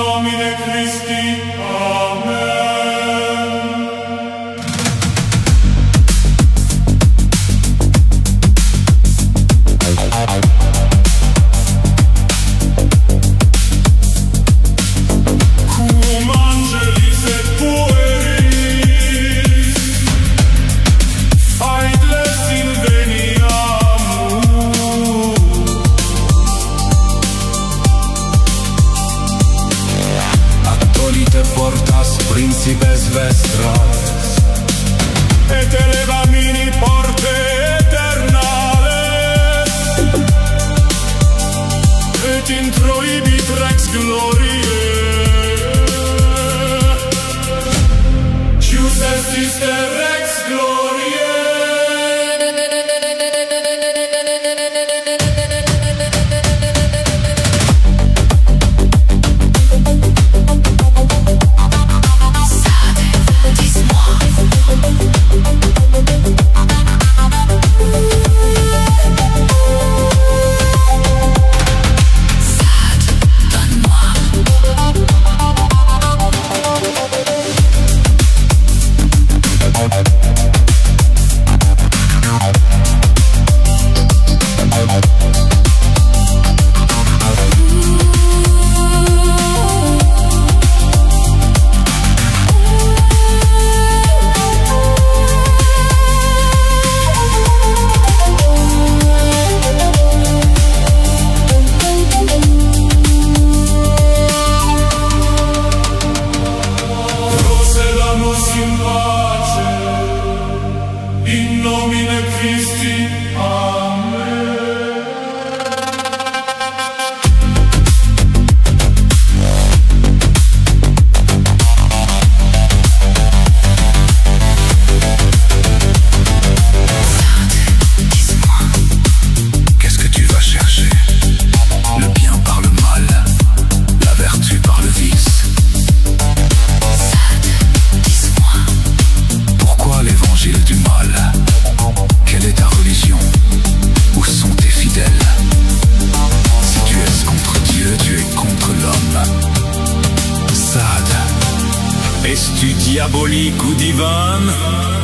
nomine Christi. Amen. Cum angelis et pueris, aedes inveniamus. Actolite portas principes vestras, et elevamini porte eternales, et introibit rex gloriae. Ius esiste rex gloriae. In pace, in nomine Christi. Amen. Dis-moi, qu'est-ce que tu vas chercher? Le bien par le mal, la vertu par le vice. L'évangile du mal. Quelle est ta religion? Où sont tes fidèles? Si tu es contre Dieu, tu es contre l'homme. Sade, es-tu diabolique ou divin?